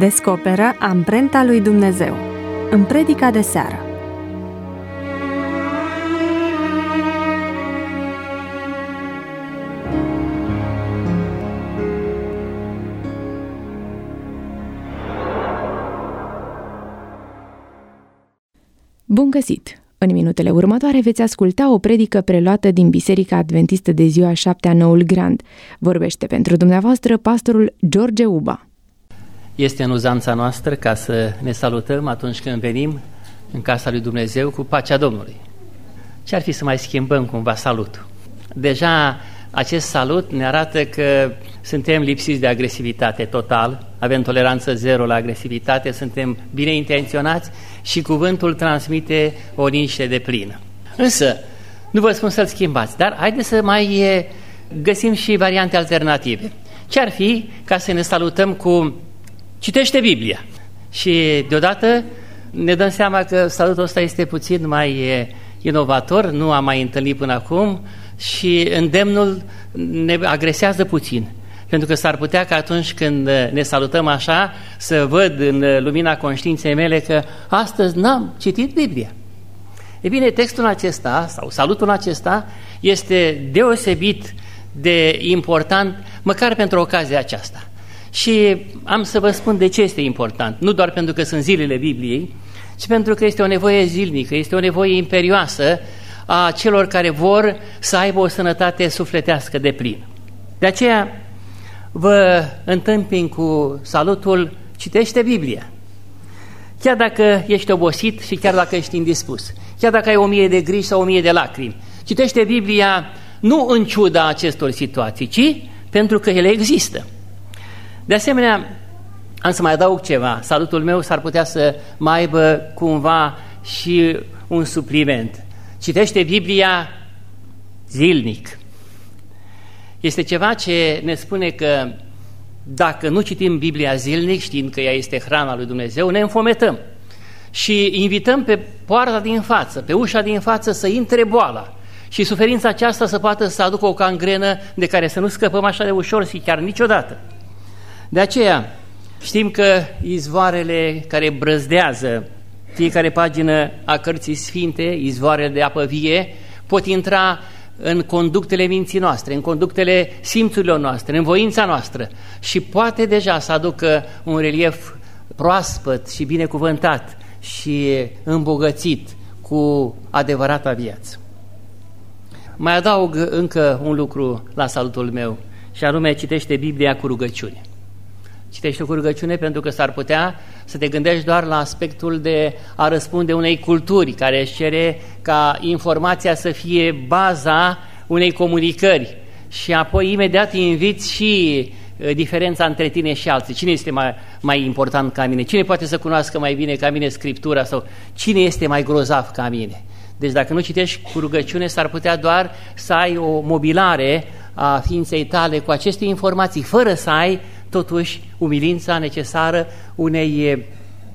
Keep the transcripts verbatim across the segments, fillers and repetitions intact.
Descoperă amprenta lui Dumnezeu în predica de seară. Bun găsit! În minutele următoare veți asculta o predică preluată din Biserica Adventistă de ziua a șaptea Noul Grand. Vorbește pentru dumneavoastră pastorul George Uba. Este în uzanța noastră ca să ne salutăm atunci când venim în casa lui Dumnezeu cu pacea Domnului. Ce-ar fi să mai schimbăm cumva salutul? Deja acest salut ne arată că suntem lipsiți de agresivitate total, avem toleranță zero la agresivitate, suntem bine intenționați și cuvântul transmite o liniște de plină. Însă, nu vă spun să-l schimbați, dar haideți să mai găsim și variante alternative. Ce-ar fi ca să ne salutăm cu citește Biblia? Și deodată ne dăm seama că salutul ăsta este puțin mai inovator, nu am mai întâlnit până acum și îndemnul ne agresează puțin. Pentru că s-ar putea că atunci când ne salutăm așa, să văd în lumina conștiinței mele că astăzi n-am citit Biblia. E bine, textul acesta, sau salutul acesta, este deosebit de important, măcar pentru ocazia aceasta. Și am să vă spun de ce este important. Nu doar pentru că sunt zilele Bibliei, ci pentru că este o nevoie zilnică, este o nevoie imperioasă a celor care vor să aibă o sănătate sufletească de plină. De aceea vă întâmpin cu salutul citește Biblia. Chiar dacă ești obosit și chiar dacă ești indispus, chiar dacă ai o mie de griji sau o mie de lacrimi, citește Biblia nu în ciuda acestor situații, ci pentru că ele există. De asemenea, am să mai adaug ceva. Salutul meu s-ar putea să mai aibă cumva și un supliment. Citește Biblia zilnic. Este ceva ce ne spune că dacă nu citim Biblia zilnic, știind că ea este hrana lui Dumnezeu, ne înfometăm. Și invităm pe poarta din față, pe ușa din față să intre boala. Și suferința aceasta să poată să aducă o cangrenă de care să nu scăpăm așa de ușor și chiar niciodată. De aceea știm că izvoarele care brăzdează fiecare pagină a cărții sfinte, izvoarele de apă vie, pot intra în conductele minții noastre, în conductele simțurilor noastre, în voința noastră și poate deja să aducă un relief proaspăt și binecuvântat și îmbogățit cu adevărata viață. Mai adaug încă un lucru la salutul meu și anume citește Biblia cu rugăciune. Citește cu rugăciune pentru că s-ar putea să te gândești doar la aspectul de a răspunde unei culturi care își cere ca informația să fie baza unei comunicări și apoi imediat inviți și diferența între tine și alții. Cine este mai, mai important ca mine? Cine poate să cunoască mai bine ca mine Scriptura? Sau cine este mai grozav ca mine? Deci dacă nu citești cu rugăciune, s-ar putea doar să ai o mobilare a ființei tale cu aceste informații, fără să ai totuși umilința necesară unei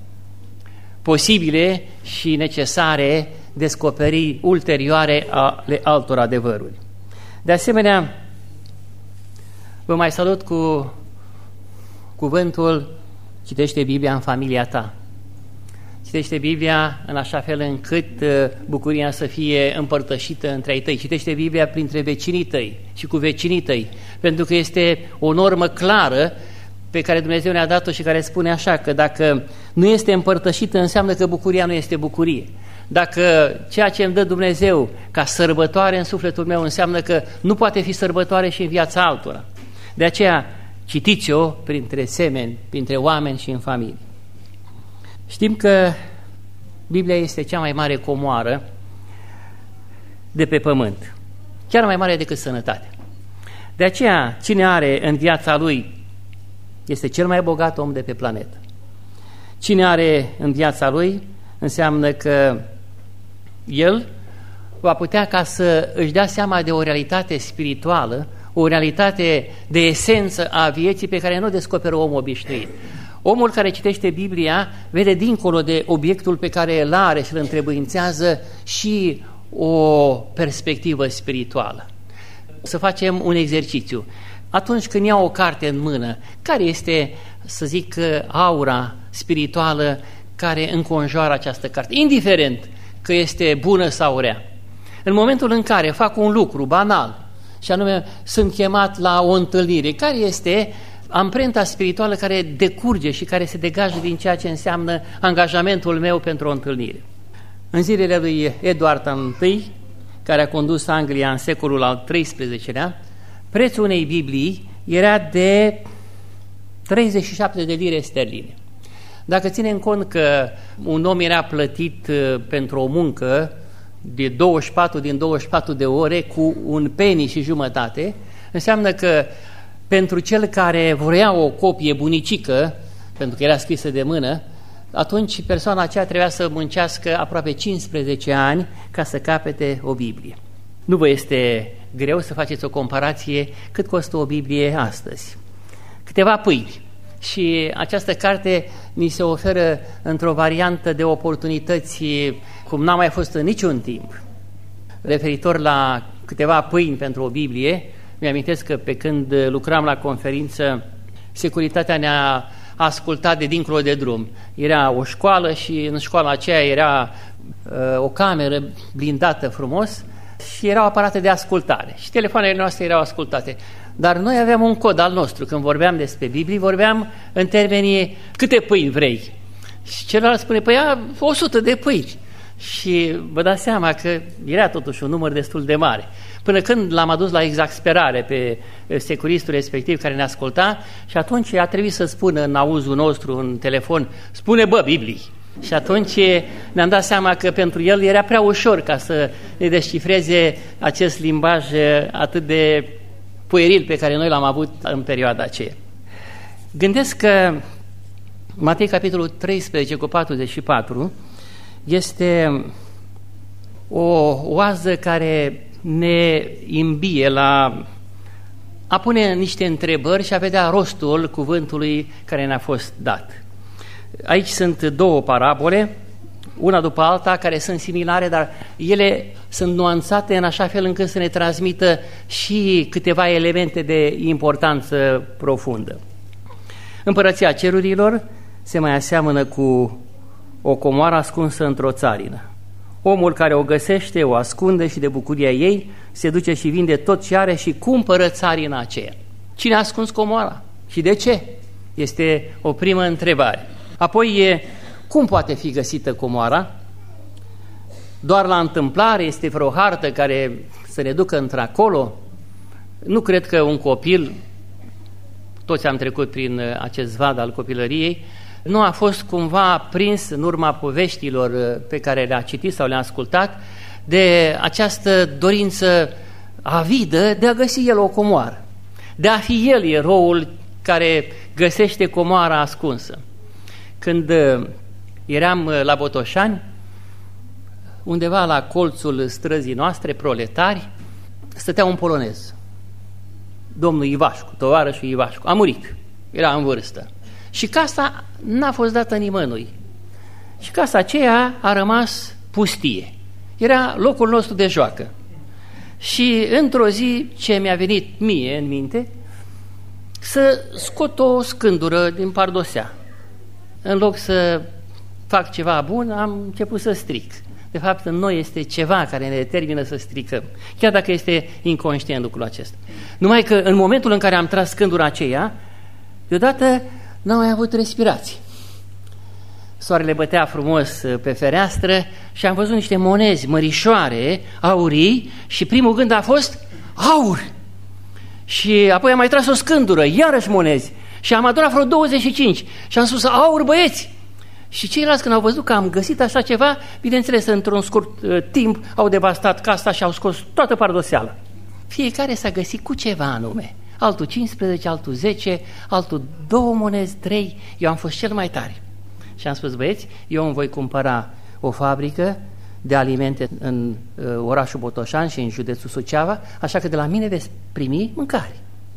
posibile și necesare descoperiri ulterioare ale altor adevăruri. De asemenea, vă mai salut cu cuvântul citește Biblia în familia ta. Citește Biblia în așa fel încât bucuria să fie împărtășită între ai tăi. Citește Biblia printre vecinii tăi și cu vecinii tăi, pentru că este o normă clară pe care Dumnezeu ne-a dat-o și care spune așa, că dacă nu este împărtășită, înseamnă că bucuria nu este bucurie. Dacă ceea ce îmi dă Dumnezeu ca sărbătoare în sufletul meu înseamnă că nu poate fi sărbătoare și în viața altora. De aceea citiți-o printre semeni, printre oameni și în familie. Știm că Biblia este cea mai mare comoară de pe pământ, chiar mai mare decât sănătatea. De aceea, cine are în viața lui este cel mai bogat om de pe planetă. Cine are în viața lui înseamnă că el va putea ca să își dea seama de o realitate spirituală, o realitate de esență a vieții pe care nu o descoperă omul obișnuit. Omul care citește Biblia vede dincolo de obiectul pe care îl are și îl întrebuințează și o perspectivă spirituală. Să facem un exercițiu. atunci când iau o carte în mână, care este, să zic, aura spirituală care înconjoară această carte, indiferent că este bună sau rea. În momentul în care fac un lucru banal, și anume sunt chemat la o întâlnire, care este amprenta spirituală care decurge și care se degajă din ceea ce înseamnă angajamentul meu pentru o întâlnire. În zilele lui Eduard I, care a condus Anglia în secolul al treisprezecelea, prețul unei Biblii era de treizeci și șapte de lire sterline. Dacă ținem cont că un om era plătit pentru o muncă de douăzeci și patru din douăzeci și patru de ore cu un penny și jumătate, înseamnă că pentru cel care vrea o copie bunicică, pentru că era scrisă de mână, atunci persoana aceea trebuia să muncească aproape cincisprezece ani ca să capete o Biblie. Nu vă este greu să faceți o comparație cât costă o Biblie astăzi. Câteva pâini. Și această carte ni se oferă într-o variantă de oportunități cum n-a mai fost în niciun timp. Referitor la câteva pâini pentru o Biblie, mi-amintesc că pe când lucram la conferință, securitatea ne-a ascultat de dincolo de drum. Era o școală și în școala aceea era uh, o cameră blindată frumos și erau aparate de ascultare și telefoanele noastre erau ascultate. Dar noi aveam un cod al nostru. Când vorbeam despre Biblie, vorbeam în termenii câte pâini vrei. Și celălalt spune, păi ia o sută de pâini. Și vă dați seama că era totuși un număr destul de mare. Până când l-am adus la exasperare pe securistul respectiv care ne asculta și atunci a trebuit să spună în auzul nostru, în telefon, spune bă, Biblie. Și atunci ne-am dat seama că pentru el era prea ușor ca să ne descifreze acest limbaj atât de pueril pe care noi l-am avut în perioada aceea. Gândesc că Matei, capitolul treisprezece cu patruzeci și patru, este o oază care ne imbie la a pune niște întrebări și a vedea rostul cuvântului care ne-a fost dat. Aici sunt două parabole, una după alta, care sunt similare, dar ele sunt nuanțate în așa fel încât să ne transmită și câteva elemente de importanță profundă. Împărăția cerurilor se mai aseamănă cu o comoară ascunsă într-o țarină. Omul care o găsește, o ascunde și de bucuria ei se duce și vinde tot ce are și cumpără țarina aceea. Cine a ascuns comoara? Și de ce? Este o primă întrebare. Apoi, cum poate fi găsită comoara? Doar la întâmplare? Este vreo hartă care să ne ducă într-acolo? Nu cred că un copil, toți am trecut prin acest vad al copilăriei, nu a fost cumva prins în urma poveștilor pe care le-a citit sau le-a ascultat de această dorință avidă de a găsi el o comoară, de a fi el eroul care găsește comoara ascunsă. Când eram la Botoșani, undeva la colțul străzii noastre, Proletari, stătea un polonez, domnul Ivașcu, tovarășul Ivașcu, a murit, era în vârstă. Și casa n-a fost dată nimănui. Și casa aceea a rămas pustie. Era locul nostru de joacă. Și într-o zi ce mi-a venit mie în minte, să scot o scândură din pardosea. În loc să fac ceva bun, am început să stric. De fapt, în noi este ceva care ne determină să stricăm, chiar dacă este inconștient lucrul acesta. Numai că în momentul în care am tras scândura aceea, deodată n-am mai avut respirație. Soarele bătea frumos pe fereastră și am văzut niște monezi mărișoare, aurii, și primul gând a fost aur. Și apoi am mai tras o scândură, iarăși monezi, și am adunat vreo douăzeci și cinci și am spus aur, băieți! Și ceilalți, când au văzut că am găsit așa ceva, bineînțeles, într-un scurt uh, timp au devastat casa și au scos toată pardoseala. Fiecare s-a găsit cu ceva anume. Altul cincisprezece, altul zece, altul două monezi, trei. Eu am fost cel mai tare. Și am spus, băieți, eu îmi voi cumpăra o fabrică de alimente în uh, orașul Botoșani și în județul Suceava, așa că de la mine veți primi mâncare.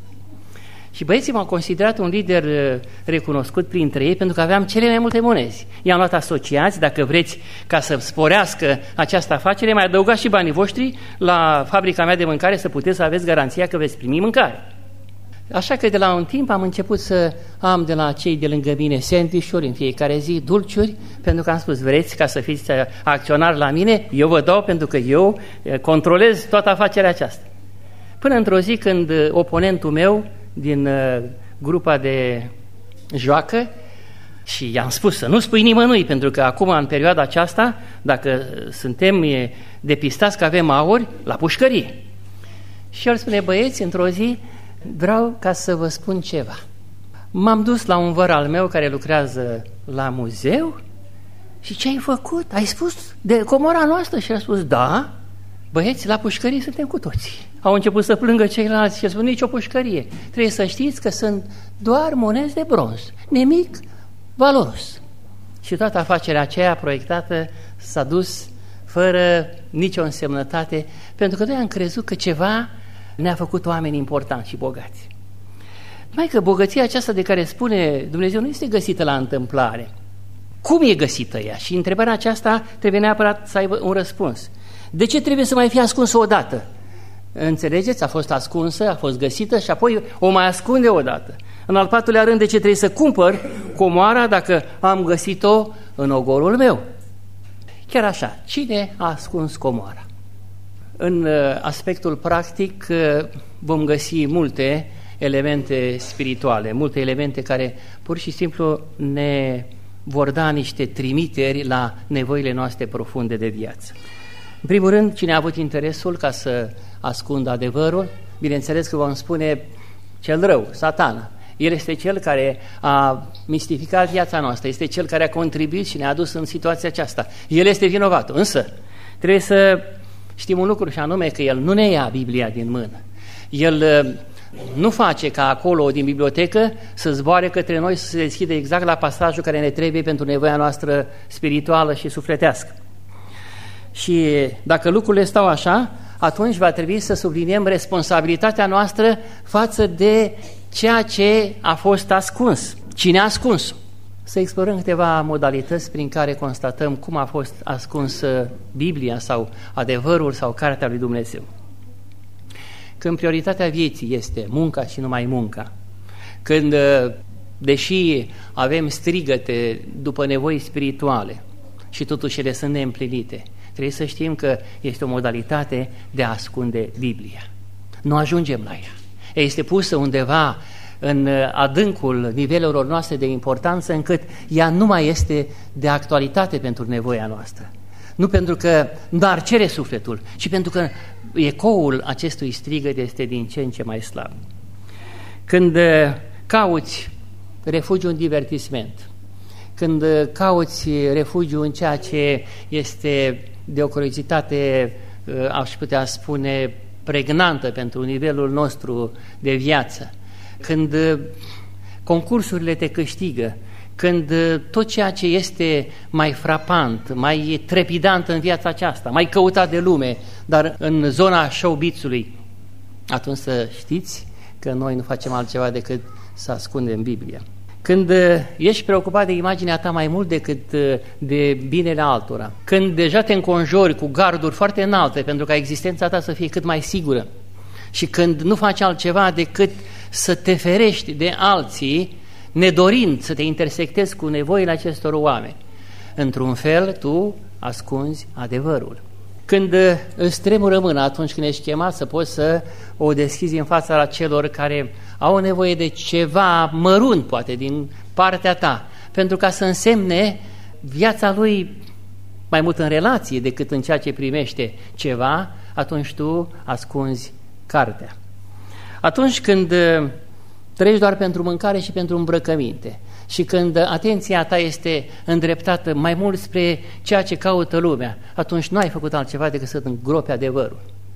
Și băieții m-au considerat un lider uh, recunoscut printre ei pentru că aveam cele mai multe monezi. I-am luat asociați, dacă vreți, ca să sporească această afacere, mai adăugați și banii voștri la fabrica mea de mâncare să puteți să aveți garanția că veți primi mâncare. Așa că de la un timp am început să am de la cei de lângă mine sandwich-uri în fiecare zi, dulciuri, pentru că am spus, vreți ca să fiți acționari la mine? Eu vă dau pentru că eu controlez toată afacerea aceasta. Până într-o zi când oponentul meu din grupa de joacă, și i-am spus să nu spui nimănui, pentru că acum, în perioada aceasta, dacă suntem depistați că avem aur, la pușcărie. Și el spune, băieți, într-o zi vreau ca să vă spun ceva. M-am dus la un văr al meu care lucrează la muzeu și ce ai făcut? Ai spus de comora noastră? Și a spus, da, băieți, la pușcărie suntem cu toții. Au început să plângă ceilalți și spun, nici o pușcărie. Trebuie să știți că sunt doar monezi de bronz, nimic valoros. Și toată afacerea aceea proiectată s-a dus fără nicio însemnătate, pentru că noi am crezut că ceva ne-a făcut oameni importanți și bogați. Mai că bogăția aceasta de care spune Dumnezeu nu este găsită la întâmplare. Cum e găsită ea? Și întrebarea aceasta trebuie neapărat să aibă un răspuns. De ce trebuie să mai fie ascunsă odată? Înțelegeți? A fost ascunsă, a fost găsită și apoi o mai ascunde odată. În al patrulea rând, de ce trebuie să cumpăr comoara dacă am găsit-o în ogorul meu? Chiar așa, cine a ascuns comoara? În aspectul practic vom găsi multe elemente spirituale, multe elemente care pur și simplu ne vor da niște trimiteri la nevoile noastre profunde de viață. În primul rând, cine a avut interesul ca să ascundă adevărul, bineînțeles că vom spune cel rău, Satana. El este cel care a mistificat viața noastră, este cel care a contribuit și ne-a adus în situația aceasta. El este vinovatul, însă trebuie să știm un lucru și anume că el nu ne ia Biblia din mână. El nu face ca acolo din bibliotecă să zboare către noi, să se deschide exact la pasajul care ne trebuie pentru nevoia noastră spirituală și sufletească. Și dacă lucrurile stau așa, atunci va trebui să subliniem responsabilitatea noastră față de ceea ce a fost ascuns. Cine a ascuns? Să explorăm câteva modalități prin care constatăm cum a fost ascunsă Biblia sau adevărul sau Cartea lui Dumnezeu. Când prioritatea vieții este munca și numai munca, când, deși avem strigăte după nevoi spirituale și totuși ele sunt neîmplinite, trebuie să știm că este o modalitate de a ascunde Biblia. Nu ajungem la ea. Ea este pusă undeva în adâncul nivelurilor noastre de importanță, încât ea nu mai este de actualitate pentru nevoia noastră. Nu pentru că n-ar cere sufletul, ci pentru că ecoul acestui strigăt este din ce în ce mai slab. Când cauți refugiu în divertisment, când cauți refugiu în ceea ce este de o curiozitate, aș putea spune, pregnantă pentru nivelul nostru de viață, când concursurile te câștigă, când tot ceea ce este mai frapant, mai trepidant în viața aceasta, mai căutat de lume, dar în zona show-business-ului, atunci să știți că noi nu facem altceva decât să ascundem Biblia. Când ești preocupat de imaginea ta mai mult decât de binele altora, când deja te înconjori cu garduri foarte înalte pentru ca existența ta să fie cât mai sigură și când nu faci altceva decât să te ferești de alții, nedorind să te intersectezi cu nevoile acestor oameni, într-un fel tu ascunzi adevărul. Când îți tremură mâna atunci când ești chemat să poți să o deschizi în fața la celor care au nevoie de ceva mărunt, poate, din partea ta, pentru ca să însemne viața lui mai mult în relație decât în ceea ce primește ceva, atunci tu ascunzi cartea. Atunci când trăiești doar pentru mâncare și pentru îmbrăcăminte și când atenția ta este îndreptată mai mult spre ceea ce caută lumea, atunci nu ai făcut altceva decât să îngropi adevărul.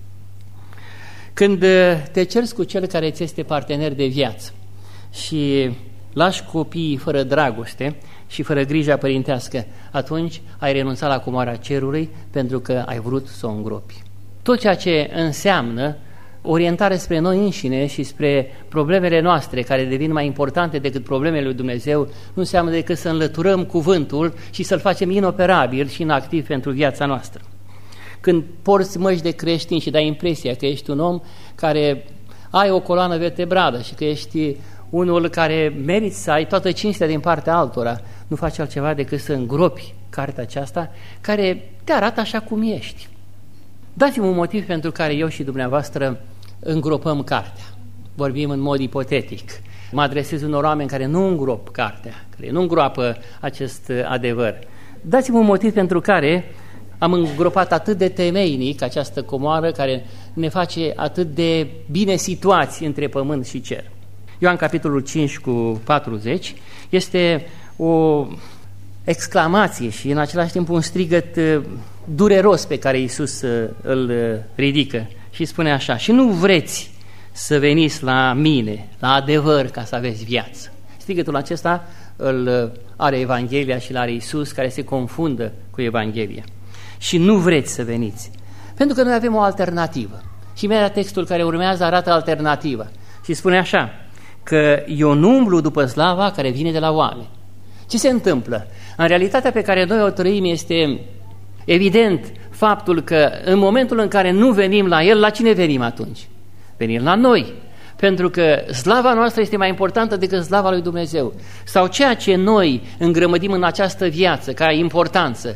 Când te ceri cu cel care ți este partener de viață și lași copiii fără dragoste și fără grija părintească, atunci ai renunțat la comoara cerului pentru că ai vrut să o îngropi. Tot ceea ce înseamnă orientare spre noi înșine și spre problemele noastre, care devin mai importante decât problemele lui Dumnezeu, nu înseamnă decât să înlăturăm cuvântul și să-l facem inoperabil și inactiv pentru viața noastră. Când porți măști de creștin și dai impresia că ești un om care ai o coloană vertebrală și că ești unul care meriți să ai toată cinstea din partea altora, nu faci altceva decât să îngropi cartea aceasta care te arată așa cum ești. Dați-mi un motiv pentru care eu și dumneavoastră îngropăm cartea. Vorbim în mod ipotetic. Mă adresez unor oameni care nu îngrop cartea, care nu îngroapă acest adevăr. Dați-mi un motiv pentru care am îngropat atât de temeinic această comoară care ne face atât de bine situați între pământ și cer. Ioan capitolul cinci cu patruzeci este o exclamație și în același timp un strigăt dureros pe care Iisus îl ridică și spune așa: și nu vreți să veniți la mine, la adevăr, ca să aveți viață. Strigătul acesta îl are Evanghelia și îl are Iisus, care se confundă cu Evanghelia. Și nu vreți să veniți, pentru că noi avem o alternativă. Și imediat textul care urmează arată alternativa și spune așa, că eu nu umblu după slava care vine de la oameni. Ce se întâmplă? În realitatea pe care noi o trăim este evident faptul că în momentul în care nu venim la El, la cine venim atunci? Venim la noi, pentru că slava noastră este mai importantă decât slava lui Dumnezeu. Sau ceea ce noi îngrămădim în această viață ca importanță,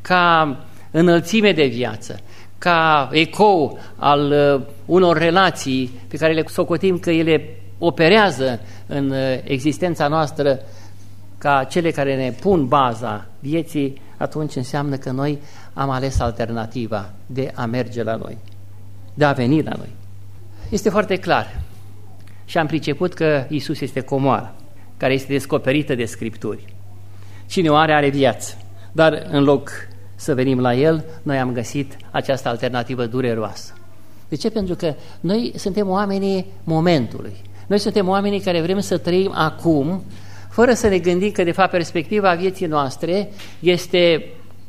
ca înălțime de viață, ca ecou al uh, unor relații pe care le socotim că ele operează în uh, existența noastră ca cele care ne pun baza vieții, atunci înseamnă că noi am ales alternativa de a merge la noi, de a veni la noi. Este foarte clar și am priceput că Iisus este comoara care este descoperită de Scripturi. Cine o are, are viață, dar în loc să venim la El, noi am găsit această alternativă dureroasă. De ce? Pentru că noi suntem oamenii momentului. Noi suntem oamenii care vrem să trăim acum, fără să ne gândim că, de fapt, perspectiva vieții noastre este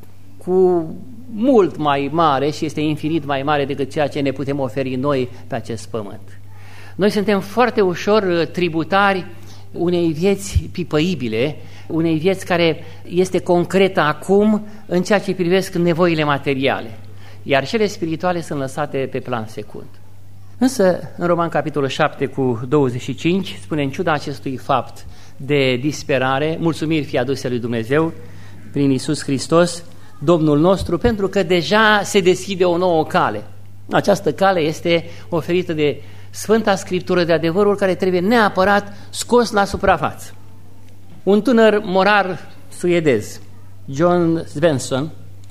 cu mult mai mare și este infinit mai mare decât ceea ce ne putem oferi noi pe acest pământ. Noi suntem foarte ușor tributari unei vieți pipăibile, unei vieți care este concretă acum în ceea ce privesc nevoile materiale, iar cele spirituale sunt lăsate pe plan secund. Însă, în Roman capitolul șapte cu douăzeci și cinci, spune: în ciuda acestui fapt de disperare, mulțumiri fie aduse lui Dumnezeu prin Iisus Hristos, Domnul nostru, pentru că deja se deschide o nouă cale. Această cale este oferită de Sfânta Scriptură, de adevărul care trebuie neapărat scos la suprafață. Un tânăr morar suedez, John Svensson,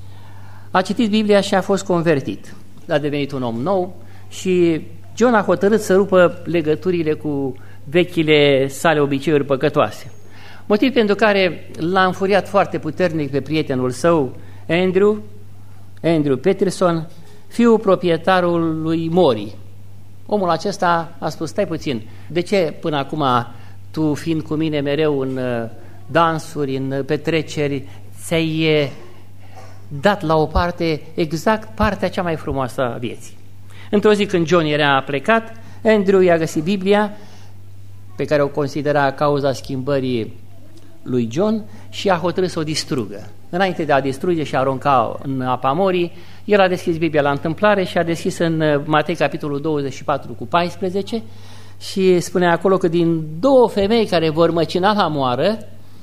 a citit Biblia și a fost convertit. A devenit un om nou și John a hotărât să rupă legăturile cu vechile sale obiceiuri păcătoase. Motiv pentru care l-a înfuriat foarte puternic pe prietenul său, Andrew, Andrew Peterson, fiul proprietarului Mori. Omul acesta a spus: stai puțin, de ce până acum tu, fiind cu mine mereu în dansuri, în petreceri, ți-ai dat la o parte exact partea cea mai frumoasă a vieții? Într-o zi când John era plecat, Andrew i-a găsit Biblia, pe care o considera cauza schimbării lui John, și a hotărât să o distrugă. Înainte de a distruge și a arunca în apa Morii, el a deschis Biblia la întâmplare și a deschis în Matei capitolul douăzeci și patru cu paisprezece și spune acolo că din două femei care vor măcina la moară,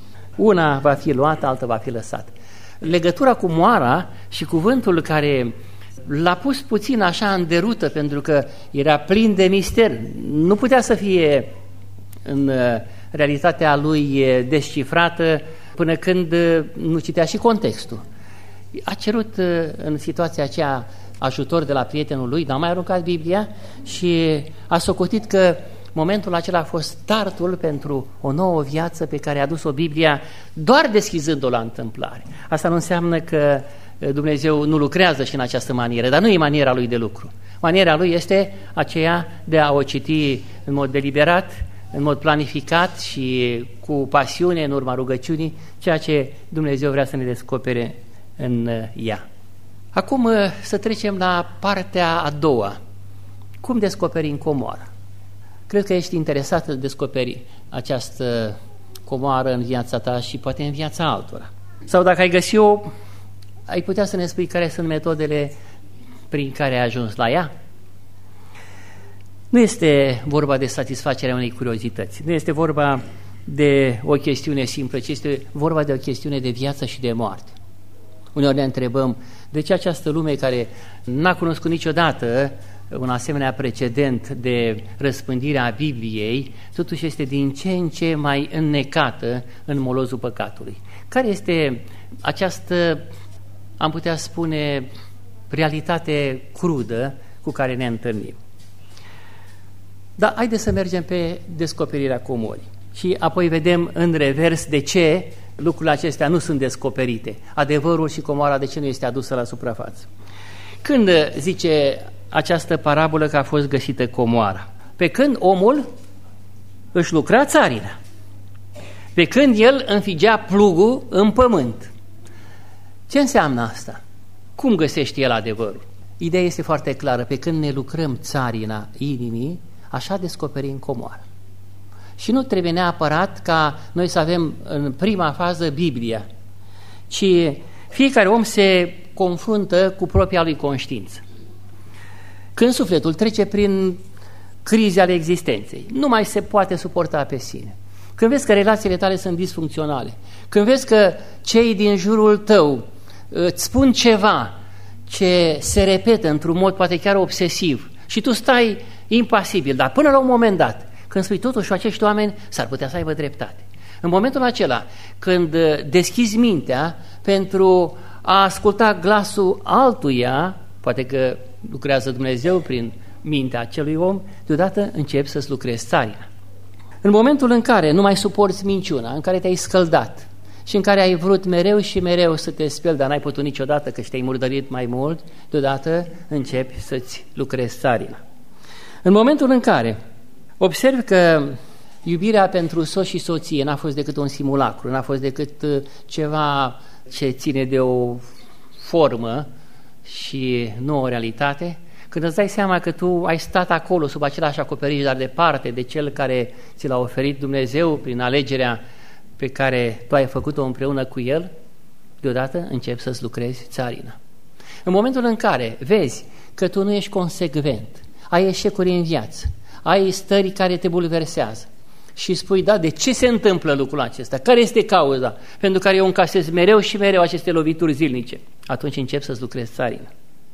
una va fi luată, alta va fi lăsată. Legătura cu moara și cuvântul care l-a pus puțin așa în derută, pentru că era plin de mister, nu putea să fie în realitatea lui descifrată până când nu citea și contextul. A cerut în situația aceea ajutor de la prietenul lui, n-a mai aruncat Biblia și a socotit că momentul acela a fost startul pentru o nouă viață pe care a dus-o Biblia doar deschizând-o la întâmplare. Asta nu înseamnă că Dumnezeu nu lucrează și în această manieră, dar nu e maniera lui de lucru. Maniera lui este aceea de a o citi în mod deliberat, în mod planificat și cu pasiune în urma rugăciunii, ceea ce Dumnezeu vrea să ne descopere în ea. Acum să trecem la partea a doua. Cum descoperim comoara? Cred că ești interesat să descoperi această comoară în viața ta și poate în viața altora. Sau dacă ai găsit-o, ai putea să ne spui care sunt metodele prin care ai ajuns la ea? Nu este vorba de satisfacerea unei curiozități, nu este vorba de o chestiune simplă, ci este vorba de o chestiune de viață și de moarte. Uneori ne întrebăm de ce această lume care n-a cunoscut niciodată un asemenea precedent de răspândire a Bibliei, totuși este din ce în ce mai înnecată în molozul păcatului. Care este această, am putea spune, realitate crudă cu care ne întâlnim? Dar haideți să mergem pe descoperirea comorii și apoi vedem în revers de ce lucrurile acestea nu sunt descoperite. Adevărul și comoara de ce nu este adusă la suprafață. Când zice această parabolă că a fost găsită comoara? Pe când omul își lucra țarina, pe când el înfigea plugul în pământ. Ce înseamnă asta? Cum găsește el adevărul? Ideea este foarte clară. Pe când ne lucrăm țarina inimii, așa descoperim comoara. Și nu trebuie neapărat ca noi să avem în prima fază Biblia, ci fiecare om se confruntă cu propria lui conștiință. Când sufletul trece prin crize ale existenței, nu mai se poate suporta pe sine. Când vezi că relațiile tale sunt disfuncționale, când vezi că cei din jurul tău îți spun ceva ce se repetă într-un mod poate chiar obsesiv și tu stai impasibil, dar până la un moment dat, când spui totuși acești oameni s-ar putea să aibă dreptate. În momentul acela, când deschizi mintea pentru a asculta glasul altuia, poate că lucrează Dumnezeu prin mintea acelui om, deodată începi să-ți lucrezi țarina. În momentul în care nu mai suporți minciuna, în care te-ai scăldat și în care ai vrut mereu și mereu să te speli, dar n-ai putut niciodată că te-ai murdărit mai mult, deodată începi să-ți lucrezi țarina. În momentul în care observi că iubirea pentru soț și soție n-a fost decât un simulacru, n-a fost decât ceva ce ține de o formă și nu o realitate, când îți dai seama că tu ai stat acolo sub același acoperiș, dar departe de cel care ți l-a oferit Dumnezeu prin alegerea pe care tu ai făcut-o împreună cu El, deodată începi să-ți lucrezi țarina. În momentul în care vezi că tu nu ești consecvent, ai eșecuri în viață, ai stări care te bulversează și spui, da, de ce se întâmplă lucrul acesta? Care este cauza pentru care eu încasez mereu și mereu aceste lovituri zilnice? Atunci încep să-ți lucrezi țarina.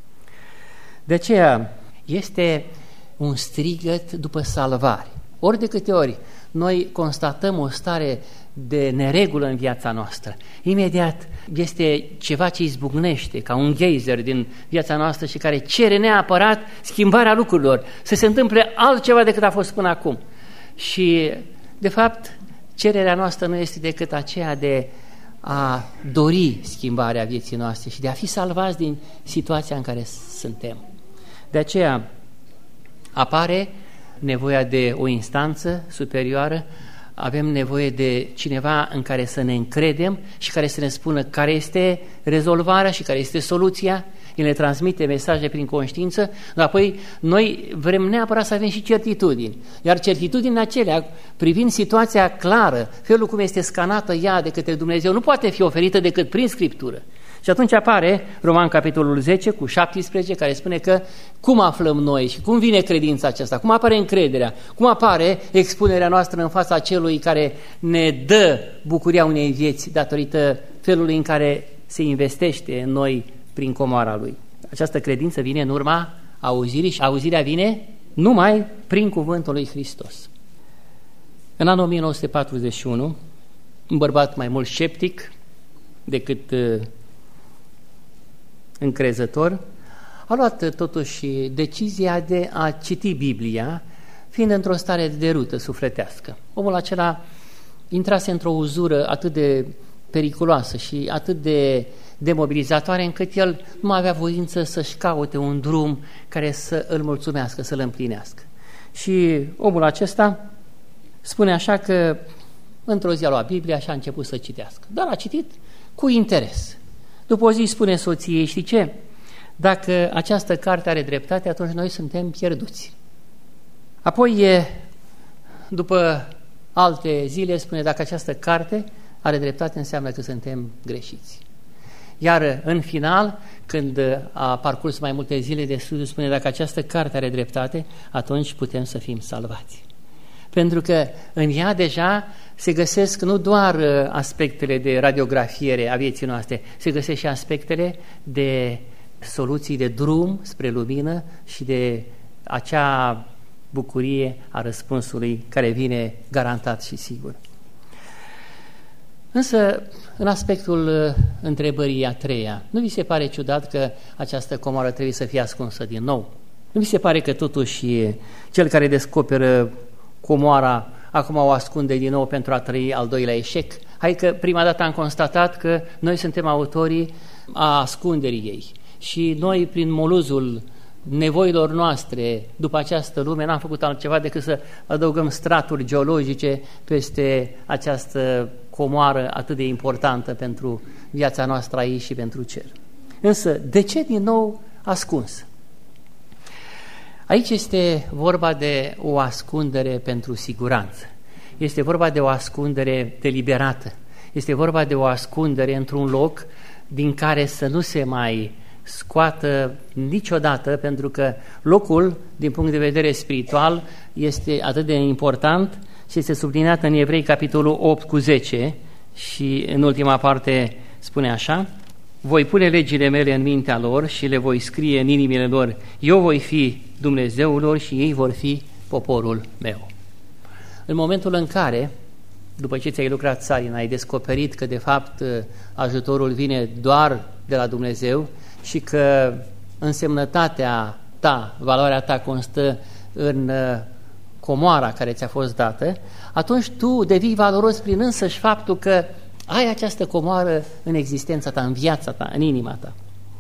De aceea este un strigăt după salvare. Ori de câte ori noi constatăm o stare de neregulă în viața noastră, imediat este ceva ce izbucnește ca un geyser din viața noastră și care cere neapărat schimbarea lucrurilor, să se întâmple altceva decât a fost până acum. Și, de fapt, cererea noastră nu este decât aceea de a dori schimbarea vieții noastre și de a fi salvați din situația în care suntem. De aceea apare nevoia de o instanță superioară, avem nevoie de cineva în care să ne încredem și care să ne spună care este rezolvarea și care este soluția. El ne transmite mesaje prin conștiință, dar apoi noi vrem neapărat să avem și certitudini. Iar certitudinile acelea, privind situația clară, felul cum este scanată ea de către Dumnezeu, nu poate fi oferită decât prin Scriptură. Și atunci apare Roman capitolul zece cu șaptesprezece, care spune că cum aflăm noi și cum vine credința aceasta, cum apare încrederea, cum apare expunerea noastră în fața celui care ne dă bucuria unei vieți datorită felului în care se investește în noi prin comoara Lui. Această credință vine în urma auzirii și auzirea vine numai prin cuvântul lui Hristos. În anul o mie nouă sute patruzeci și unu, un bărbat mai mult sceptic decât uh, încrezător, a luat totuși decizia de a citi Biblia, fiind într-o stare de derută sufletească. Omul acela intrase într-o uzură atât de periculoasă și atât de demobilizatoare, încât el nu avea voință să-și caute un drum care să îl mulțumească, să-l împlinească. Și omul acesta spune așa că într-o zi a luat Biblia și a început să citească. Dar a citit cu interes. După o zi spune soției, știi ce? Dacă această carte are dreptate, atunci noi suntem pierduți. Apoi, după alte zile, spune, dacă această carte are dreptate, înseamnă că suntem greșiți. Iar în final, când a parcurs mai multe zile de studiu, spune dacă această carte are dreptate, atunci putem să fim salvați. Pentru că în ea deja se găsesc nu doar aspectele de radiografiere a vieții noastre, se găsesc și aspectele de soluții de drum spre lumină și de acea bucurie a răspunsului care vine garantat și sigur. Însă, în aspectul întrebării a treia, nu vi se pare ciudat că această comoară trebuie să fie ascunsă din nou? Nu vi se pare că totuși cel care descoperă comoara acum o ascunde din nou pentru a trăi al doilea eșec? Hai că prima dată am constatat că noi suntem autorii a ascunderii ei și noi prin moluzul nevoilor noastre după această lume n-am făcut altceva decât să adăugăm straturi geologice peste această comoară atât de importantă pentru viața noastră aici și pentru cer. Însă, de ce din nou ascuns? Aici este vorba de o ascundere pentru siguranță. Este vorba de o ascundere deliberată. Este vorba de o ascundere într-un loc din care să nu se mai scoată niciodată, pentru că locul, din punct de vedere spiritual, este atât de important și este subliniat în Evrei, capitolul opt cu zece, și în ultima parte spune așa: voi pune legile mele în mintea lor și le voi scrie în inimile lor. Eu voi fi Dumnezeul lor și ei vor fi poporul meu. În momentul în care, după ce ți-ai lucrat țarina, ai descoperit că de fapt ajutorul vine doar de la Dumnezeu și că însemnătatea ta, valoarea ta constă în comoara care ți-a fost dată, atunci tu devii valoros prin însăși faptul că ai această comoară în existența ta, în viața ta, în inima ta.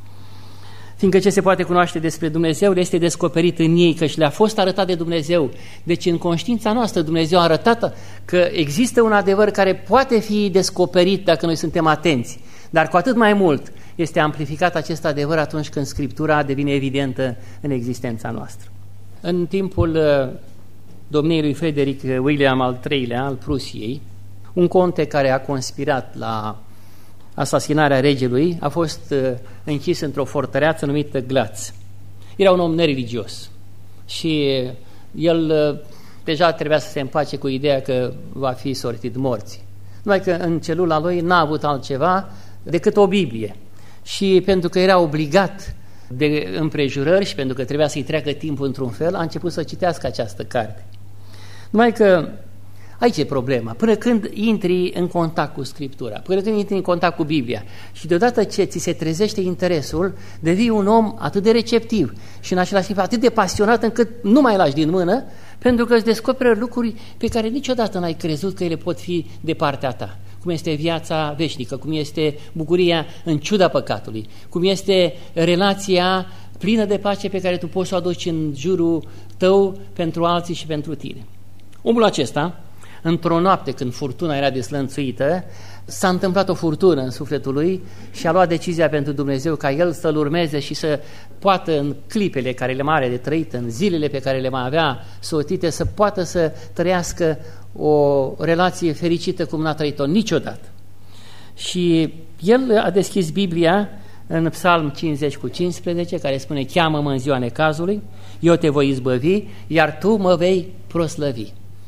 Fiindcă ce se poate cunoaște despre Dumnezeu le este descoperit în ei, că și le-a fost arătat de Dumnezeu. Deci în conștiința noastră Dumnezeu a arătat că există un adevăr care poate fi descoperit dacă noi suntem atenți, dar cu atât mai mult este amplificat acest adevăr atunci când Scriptura devine evidentă în existența noastră. În timpul domniei lui Frederick William al treilea al Prusiei, un conte care a conspirat la asasinarea regelui a fost închis într-o fortăreață numită Glatz. Era un om nereligios și el deja trebuia să se împace cu ideea că va fi sortit morții. Numai că în celula lui n-a avut altceva decât o Biblie. Și pentru că era obligat de împrejurări și pentru că trebuia să-i treacă timpul într-un fel, a început să citească această carte. Numai că aici e problema. Până când intri în contact cu Scriptura, până când intri în contact cu Biblia și deodată ce ți se trezește interesul, devii un om atât de receptiv și în același timp atât de pasionat încât nu mai lași din mână, pentru că îți descoperă lucruri pe care niciodată n-ai crezut că ele pot fi de partea ta. Cum este viața veșnică, cum este bucuria în ciuda păcatului, cum este relația plină de pace pe care tu poți să o aduci în jurul tău pentru alții și pentru tine. Omul acesta, într-o noapte când furtuna era deslănțuită, s-a întâmplat o furtună în sufletul lui și a luat decizia pentru Dumnezeu ca el să-L urmeze și să poată în clipele care le mai are de trăit, în zilele pe care le mai avea sortite, să poată să trăiască o relație fericită cum n-a trăit-o niciodată. Și el a deschis Biblia în Psalm cincizeci cu cincisprezece, care spune: cheamă-mă în ziua necazului, eu te voi izbăvi, iar tu mă vei proslăvi.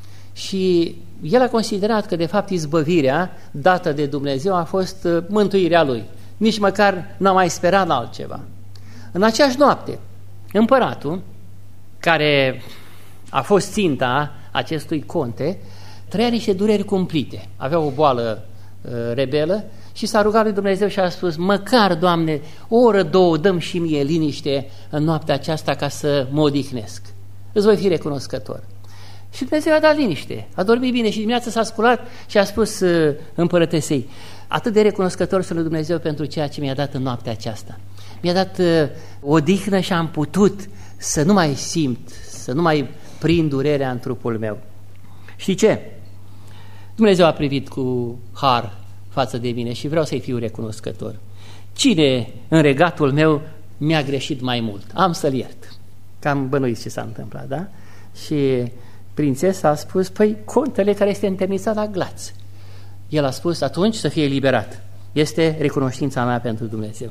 Și el a considerat că de fapt izbăvirea dată de Dumnezeu a fost mântuirea lui. Nici măcar n-a mai sperat la altceva. În aceeași noapte, împăratul, care a fost ținta acestui conte, trăia niște dureri cumplite. Avea o boală uh, rebelă și s-a rugat lui Dumnezeu și a spus: măcar, Doamne, o oră, două, dăm și mie liniște în noaptea aceasta ca să mă odihnesc. Îți voi fi recunoscător. Și Dumnezeu a dat liniște, a dormit bine și dimineața s-a sculat și a spus uh, împărătesei: atât de recunoscător sunt lui Dumnezeu pentru ceea ce mi-a dat în noaptea aceasta. Mi-a dat uh, odihnă și am putut să nu mai simt, să nu mai prind durerea în trupul meu. Știi ce? Dumnezeu a privit cu har față de mine și vreau să-i fiu recunoscător. Cine în regatul meu mi-a greșit mai mult? Am să-l iert. Cam bănuiți ce s-a întâmplat, da? Și prințesa a spus: păi contele care este întemnițat la Glatz. El a spus: atunci să fie eliberat. Este recunoștința mea pentru Dumnezeu.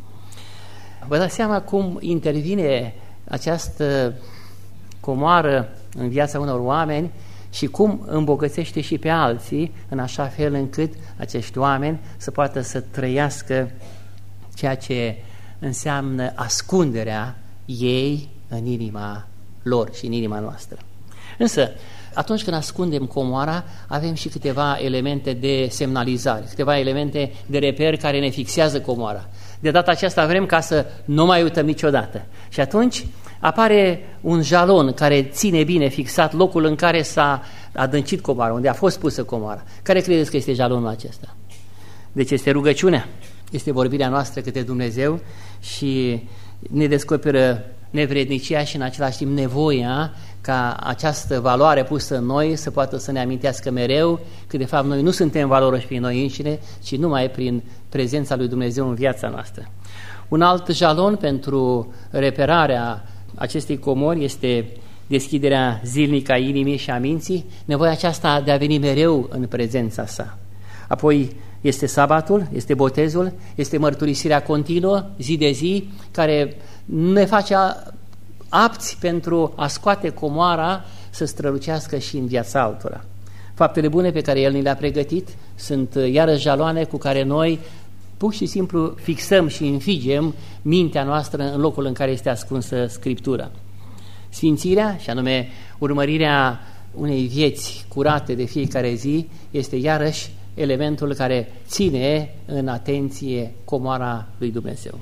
Vă dați seama cum intervine această comoară în viața unor oameni și cum îmbogățește și pe alții în așa fel încât acești oameni să poată să trăiască ceea ce înseamnă ascunderea ei în inima lor și în inima noastră. Însă, atunci când ascundem comoara, avem și câteva elemente de semnalizare, câteva elemente de reper care ne fixează comoara. De data aceasta vrem ca să nu mai uităm niciodată. Și atunci apare un jalon care ține bine fixat locul în care s-a adâncit comoara, unde a fost pusă comoara. Care credeți că este jalonul acesta? Deci este rugăciunea, este vorbirea noastră către Dumnezeu și ne descoperă nevrednicia și în același timp nevoia ca această valoare pusă în noi să poată să ne amintească mereu că de fapt noi nu suntem valoroși prin noi înșine, ci numai prin prezența lui Dumnezeu în viața noastră. Un alt jalon pentru reperarea acestei comori este deschiderea zilnică a inimii și a minții, nevoia aceasta de a veni mereu în prezența sa. Apoi este sabatul, este botezul, este mărturisirea continuă, zi de zi, care ne face apți pentru a scoate comoara să strălucească și în viața altora. Faptele bune pe care El ni le-a pregătit sunt iarăși jaloane cu care noi pur și simplu fixăm și înfigem mintea noastră în locul în care este ascunsă Scriptura. Sfințirea, și anume urmărirea unei vieți curate de fiecare zi, este iarăși elementul care ține în atenție comoara lui Dumnezeu.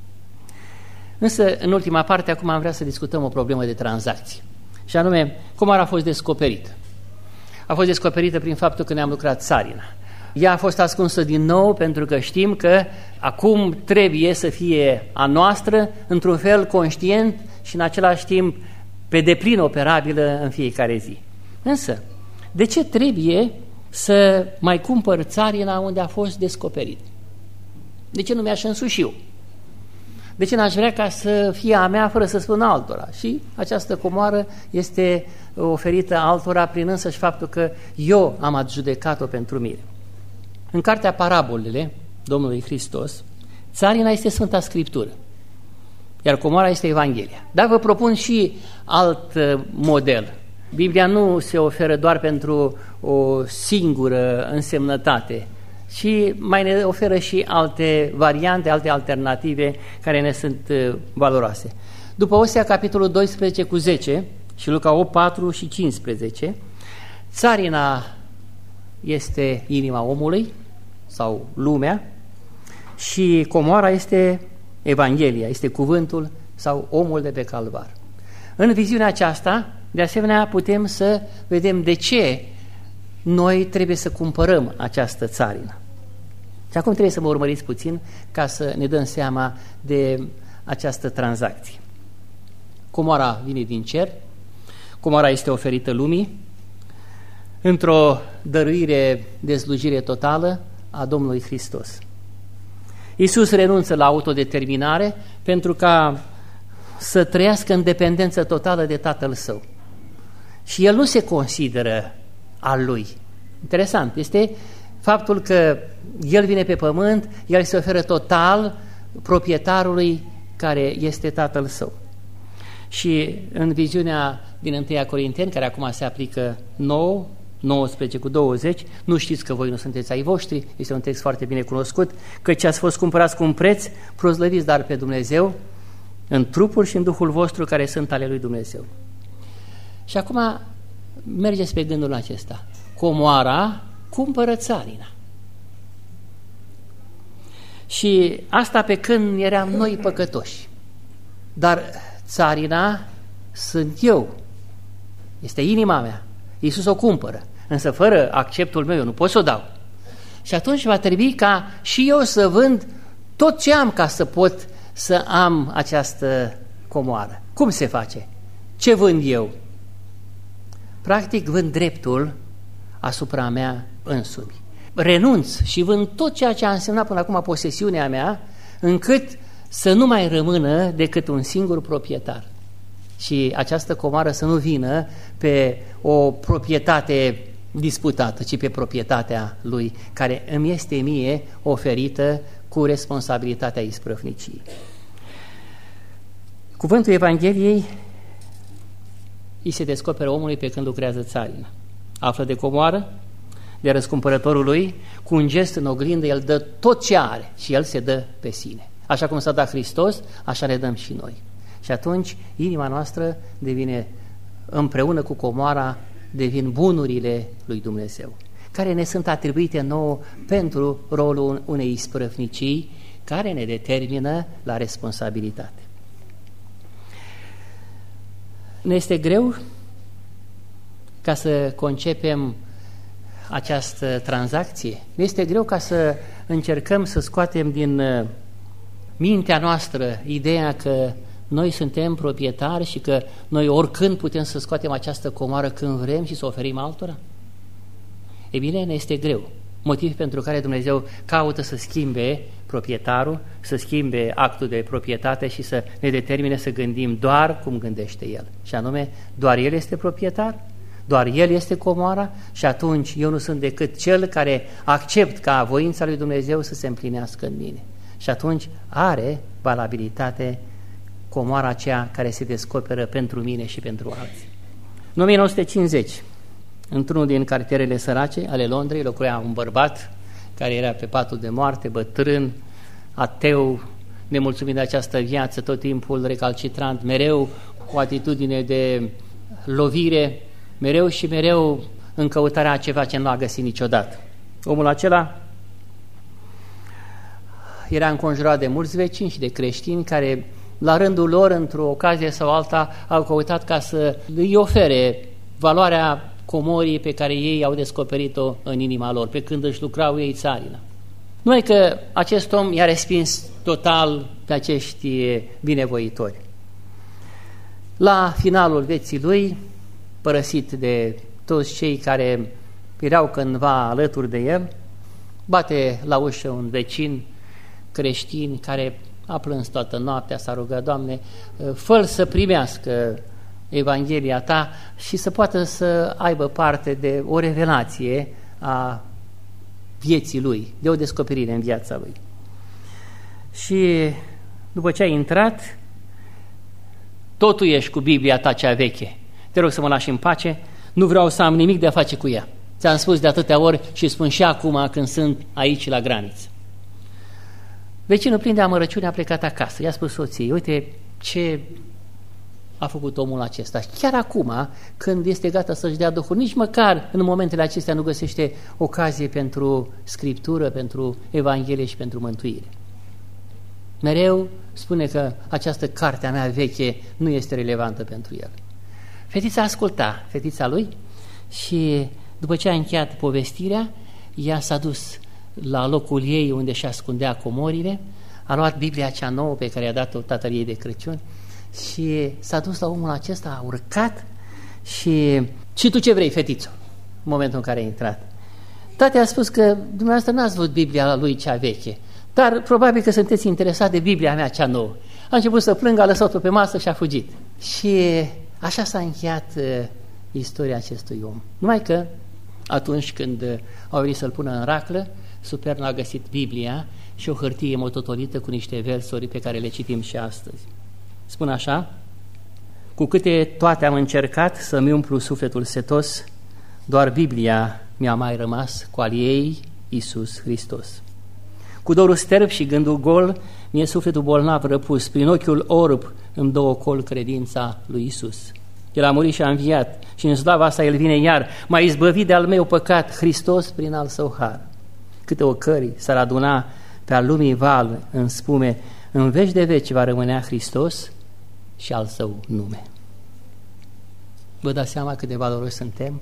Însă, în ultima parte, acum am vrea să discutăm o problemă de tranzacții. Și anume, comoara a fost descoperită. A fost descoperită prin faptul că ne-am lucrat țarina. Ea a fost ascunsă din nou pentru că știm că acum trebuie să fie a noastră, într-un fel conștient și în același timp pe deplin operabilă în fiecare zi. Însă, de ce trebuie să mai cumpăr țarina unde a fost descoperit? De ce nu mi-aș însuși eu? De ce n-aș vrea ca să fie a mea fără să spun altora? Și această comoară este oferită altora prin însăși faptul că eu am adjudecat-o pentru mine. În cartea Parabolele Domnului Hristos, țarina este Sfânta Scriptură, iar comoara este Evanghelia. Dar vă propun și alt model. Biblia nu se oferă doar pentru o singură însemnătate, și mai ne oferă și alte variante, alte alternative care ne sunt valoroase. După Osea, capitolul doisprezece cu zece și Luca opt, patru și cincisprezece, țarina este inima omului sau lumea și comoara este Evanghelia, este cuvântul sau omul de pe calvar. În viziunea aceasta, de asemenea, putem să vedem de ce noi trebuie să cumpărăm această țarină. Și acum trebuie să mă urmăriți puțin ca să ne dăm seama de această tranzacție. Comoara vine din cer, comoara este oferită lumii într-o dăruire de slujire totală a Domnului Hristos. Iisus renunță la autodeterminare pentru ca să trăiască în dependență totală de Tatăl Său. Și El nu se consideră al Lui. Interesant este faptul că El vine pe pământ, El se oferă total proprietarului care este Tatăl Său. Și în viziunea din întâi Corinteni, care acum se aplică nouă, nouăsprezece cu douăzeci, nu știți că voi nu sunteți ai voștri, este un text foarte bine cunoscut, căci ați fost cumpărați cu un preț, proslăviți dar pe Dumnezeu, în trupul și în Duhul vostru care sunt ale lui Dumnezeu. Și acum mergeți pe gândul acesta. Comoara cumpără țarina. Și asta pe când eram noi păcătoși. Dar țarina sunt eu. Este inima mea. Iisus o cumpără. Însă fără acceptul meu eu nu pot să o dau. Și atunci va trebui ca și eu să vând tot ce am ca să pot să am această comoară. Cum se face? Ce vând eu? Practic vând dreptul asupra mea însumi. Renunț și vând tot ceea ce a însemnat până acum posesiunea mea, încât să nu mai rămână decât un singur proprietar. Și această comoară să nu vină pe o proprietate disputată, ci pe proprietatea Lui, care îmi este mie oferită cu responsabilitatea isprăvniciei. Cuvântul Evangheliei îi se descoperă omului pe când lucrează țarină. Află de comoară, de răscumpărătorul lui, cu un gest în oglindă, el dă tot ce are și el se dă pe sine. Așa cum s-a dat Hristos, așa le dăm și noi. Și atunci inima noastră devine, împreună cu comoara, devin bunurile lui Dumnezeu, care ne sunt atribuite nouă pentru rolul unei isprăvnicii care ne determină la responsabilitate. Ne este greu ca să concepem această tranzacție. Ne este greu ca să încercăm să scoatem din mintea noastră ideea că noi suntem proprietari și că noi oricând putem să scoatem această comoară când vrem și să o oferim altora. E bine, ne este greu. Motiv pentru care Dumnezeu caută să schimbe proprietarul, să schimbe actul de proprietate și să ne determine să gândim doar cum gândește El. Și anume, doar El este proprietar, doar El este comoara și atunci eu nu sunt decât cel care accept ca voința lui Dumnezeu să se împlinească în mine. Și atunci are valabilitate comoara aceea care se descoperă pentru mine și pentru alții. În o mie nouă sute cincizeci, într-unul din cartierele sărace ale Londrei, locuia un bărbat care era pe patul de moarte, bătrân, ateu, nemulțumit de această viață, tot timpul recalcitrant, mereu cu atitudine de lovire, mereu și mereu în căutarea a ceva ce nu a găsit niciodată. Omul acela era înconjurat de mulți vecini și de creștini care, la rândul lor, într-o ocazie sau alta, au căutat ca să îi ofere valoarea comorii pe care ei au descoperit-o în inima lor, pe când își lucrau ei țarina. Numai că acest om i-a respins total pe acești binevoitori. La finalul vieții lui, părăsit de toți cei care erau cândva alături de el, bate la ușă un vecin creștin care a plâns toată noaptea, s-a rugat: Doamne, fă-l să primească Evanghelia Ta și să poată să aibă parte de o revelație a vieții lui, de o descoperire în viața lui. Și după ce ai intrat, totul ești cu Biblia ta cea veche. Te rog să mă lași în pace, nu vreau să am nimic de a face cu ea. Ți-am spus de atâtea ori și spun și acum când sunt aici la graniță. Vecinul, plin de amărăciune, a plecat acasă. I-a spus soției: uite ce a făcut omul acesta. Chiar acum, când este gata să-și dea Duhul, nici măcar în momentele acestea nu găsește ocazie pentru Scriptură, pentru Evanghelie și pentru mântuire. Mereu spune că această carte a mea veche nu este relevantă pentru el. Fetița asculta, fetița lui, și după ce a încheiat povestirea, ea s-a dus la locul ei unde și ascundea comorile, a luat Biblia cea nouă pe care i-a dat-o tatăl ei de Crăciun și s-a dus la omul acesta, a urcat și... Și tu ce vrei, fetițo? În momentul în care a intrat. Tati a spus că dumneavoastră n-ați văzut Biblia lui cea veche, dar probabil că sunteți interesat de Biblia mea cea nouă. A început să plângă, a lăsat-o pe masă și a fugit. Și așa s-a încheiat uh, istoria acestui om. Numai că atunci când uh, au venit să-l pună în raclă, Supernul a găsit Biblia și o hârtie mototolită cu niște versuri pe care le citim și astăzi. Spun așa: cu câte toate am încercat să-mi umplu sufletul setos, doar Biblia mi-a mai rămas cu al ei, Iisus Hristos. Cu dorul sterb și gândul gol, mi-e sufletul bolnav răpus, prin ochiul orb îmi dă ocol credința lui Iisus. El a murit și a înviat și în slava sa El vine iar, m-a izbăvit de al meu păcat, Hristos prin al său har. Câte ocări s-ar aduna pe al lumii val în spume, în veci de veci va rămânea Hristos și al său nume. Vă dați seama cât de valoroși suntem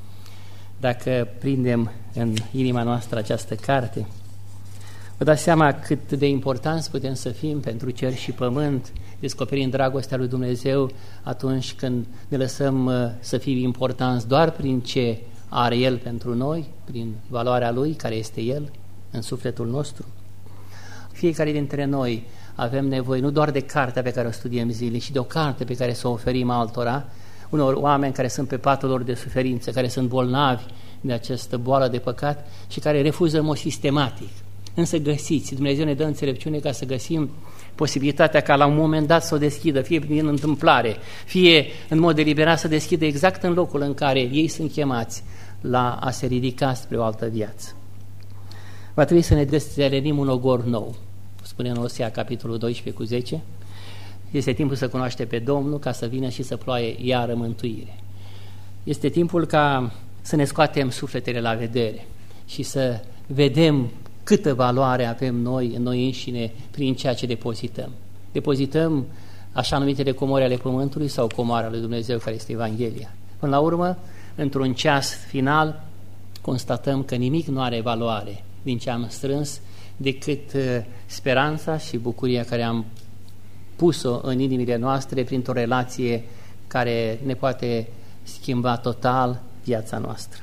dacă prindem în inima noastră această carte? Vă dați seama cât de importanți putem să fim pentru cer și pământ, descoperind dragostea lui Dumnezeu atunci când ne lăsăm să fim importanți doar prin ce are El pentru noi, prin valoarea Lui, care este El în sufletul nostru? Fiecare dintre noi avem nevoie nu doar de cartea pe care o studiem zilnic, ci de o carte pe care să o oferim altora, unor oameni care sunt pe patul lor de suferință, care sunt bolnavi de această boală de păcat și care refuză în mod sistematic. Însă găsiți, Dumnezeu ne dă înțelepciune ca să găsim posibilitatea ca la un moment dat să o deschidă, fie prin întâmplare, fie în mod deliberat să deschidă exact în locul în care ei sunt chemați la a se ridica spre o altă viață. Va trebui să ne destelenim un ogor nou. Spune în Osea, capitolul doisprezece cu zece, este timpul să cunoaște pe Domnul ca să vină și să ploaie iară mântuire. Este timpul ca să ne scoatem sufletele la vedere și să vedem câtă valoare avem noi în noi înșine prin ceea ce depozităm. Depozităm așa numitele comori ale pământului sau comoara lui Dumnezeu care este Evanghelia. Până la urmă, într-un ceas final, constatăm că nimic nu are valoare din ce am strâns decât speranța și bucuria care am pus-o în inimile noastre printr-o relație care ne poate schimba total viața noastră.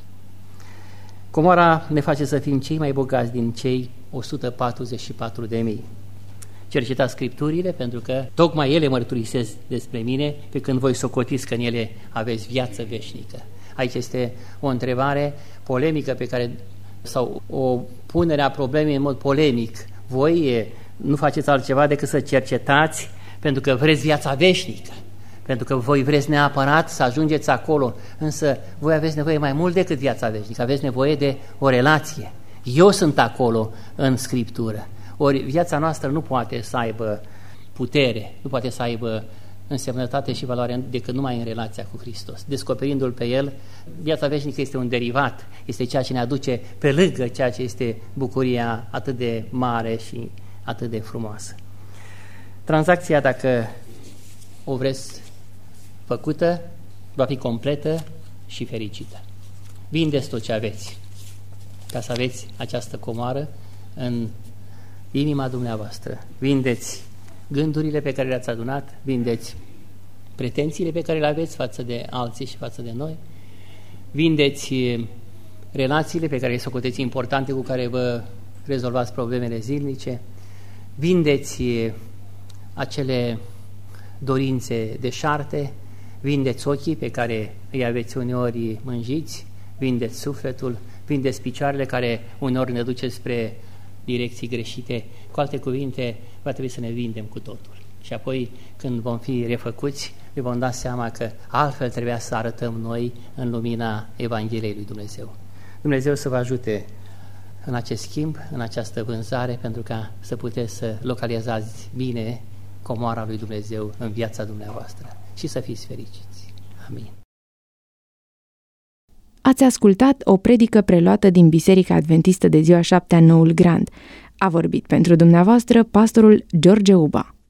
Comora ne face să fim cei mai bogați din cei o sută patruzeci și patru de mii. Cercetați Scripturile, pentru că tocmai ele mărturisesc despre mine, pe când voi socotiți că în ele aveți viață veșnică. Aici este o întrebare polemică pe care, sau o punere a problemei în mod polemic. Voi nu faceți altceva decât să cercetați pentru că vreți viața veșnică, pentru că voi vreți neapărat să ajungeți acolo, însă voi aveți nevoie mai mult decât viața veșnică, aveți nevoie de o relație. Eu sunt acolo în Scriptură. Ori viața noastră nu poate să aibă putere, nu poate să aibă însemnătate și valoare decât numai în relația cu Hristos. Descoperindu-L pe El, viața veșnică este un derivat, este ceea ce ne aduce pe lângă ceea ce este bucuria atât de mare și atât de frumoasă. Tranzacția, dacă o vreți făcută, va fi completă și fericită. Vindeți tot ce aveți ca să aveți această comoară în inima dumneavoastră. Vindeți gândurile pe care le-ați adunat, vindeți pretențiile pe care le aveți față de alții și față de noi, vindeți relațiile pe care le socoteți importante cu care vă rezolvați problemele zilnice, vindeți acele dorințe deșarte, vindeți ochii pe care îi aveți uneori mânjiți, vindeți sufletul, vindeți picioarele care uneori ne duce spre direcții greșite. Cu alte cuvinte, va trebui să ne vindem cu totul. Și apoi, când vom fi refăcuți, ne vom da seama că altfel trebuia să arătăm noi în lumina Evangheliei lui Dumnezeu. Dumnezeu să vă ajute în acest schimb, în această vânzare, pentru ca să puteți să localizați bine comoara lui Dumnezeu în viața dumneavoastră și să fiți fericiți. Amin. Ați ascultat o predică preluată din Biserica Adventistă de ziua șaptea Noul Grand. A vorbit pentru dumneavoastră pastorul George Uba.